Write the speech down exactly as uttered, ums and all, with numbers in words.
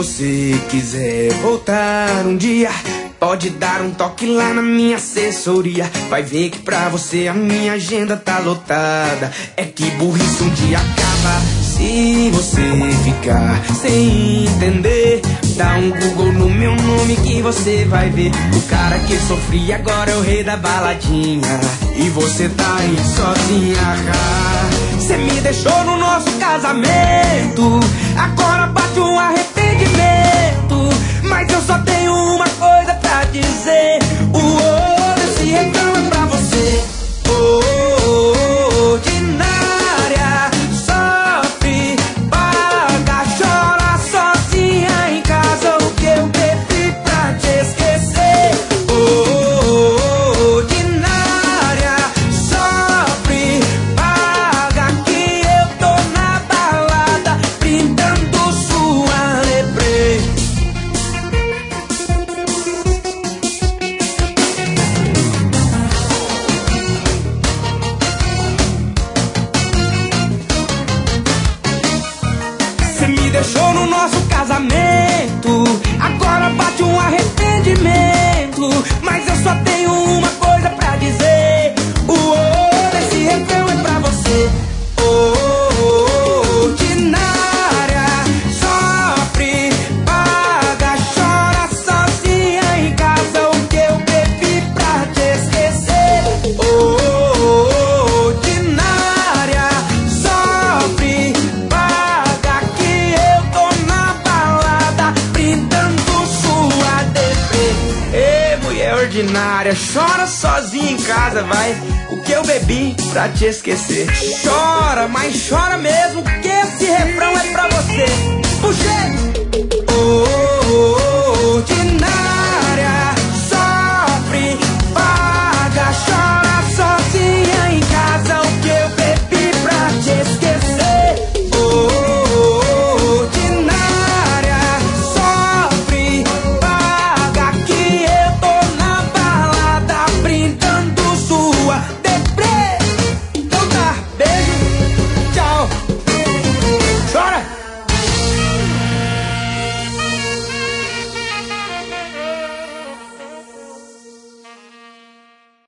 você quiser voltar um dia, pode dar um toque lá na minha assessoria. Vai ver que pra você a minha agenda tá lotada. É que burrice um dia acaba. Se você ficar sem entender, dá um Google no meu nome que você vai ver. O cara que sofria agora é o rei da baladinha, e você tá aí sozinha. Cê me deixou no nosso casamento, agora bate um arrependimento. Mas eu só tenho uma coisa pra dizer: o ouro, esse refrão é pra você. Oh, ordinária, sofre, paga, chora sozinha em casa. O que eu bebi pra te esquecer? Oh, ordinária, sofre, paga, que eu tô na balada brindando sua lebrei. Cê me deixou no nosso casamento, agora bate um arrependimento. Mas eu só tenho uma coisa pra dizer: o ouro, esse refrão é pra você. Oh, ordinária, sofre, paga, chora sozinha em casa. O que eu bebi pra te esquecer? Oh, ordinária, sofre, paga, que eu tô na balada brindando sua deprê. Ê, mulher ordinária, chora sozinha em casa, vai. O que eu bebi pra te esquecer? Chora, mas chora mesmo, que esse refrão é pra você.